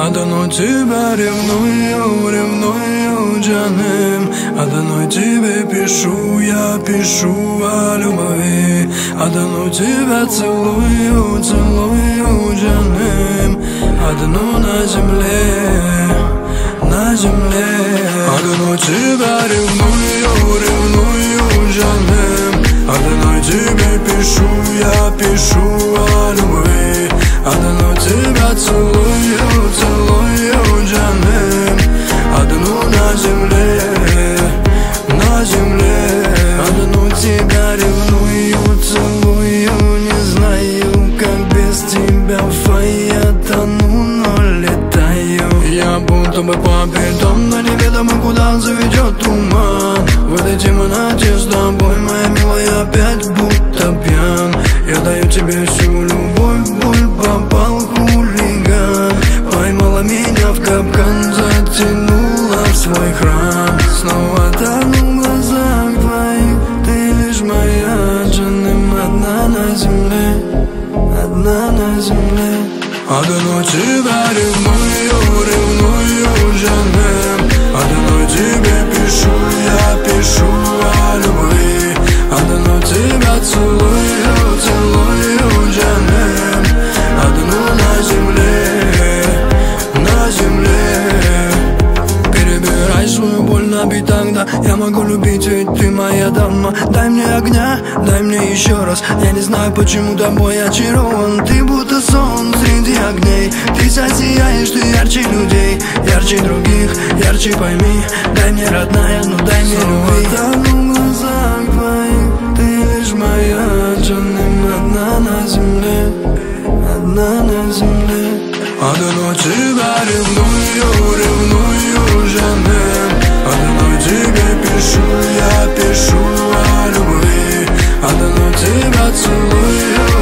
Одну тебя ревную, ревную, джаным. Одной тебе пишу, я пишу о любви. Одну тебя целую, целую, джаным. Одну на земле, на земле. Одну тебя ревную, ревную, джаным. Одной тебе пишу, я пишу о любви. Одну тебя целую, целую, джаным. Одну на земле, на земле. Одну тебя ревную, целую. Не знаю, как без тебя я тону, но летаю. Я будто бы по бедам, но неведомо куда заведет туман. В этой темноте с тобой, моя милая, опять будто пьян. Я даю тебе всю любовь, боль, попал хулиган. Поймала меня в капкан, затянула в свой храм. Снова тону в глазах твоих, ты лишь моя, джаным. Одна на земле, одна на земле. Одну тебя ревную, ревную, джаным. Одну тебе пишу, я пишу о любви. Одну тебя целую, целую, джаным. Одну на земле, на земле. Перебирай свою боль на бит, тогда я могу любить, ведь ты моя дама. Дай мне огня, дай мне еще раз. Я не знаю, почему тобой очарован. Ты будто сон среди огней. Ты засияешь, ты ярче людей, ярче других, ярче пойми. Дай мне, родная, ну дай мне любви. Тону в глазах твоих, ты лишь моя, джаным. Одна на земле, одна на земле. Одну тебя ревную, ревную, джаным. Одну тебе пишу, я пишу о любви. Одну тебя целую,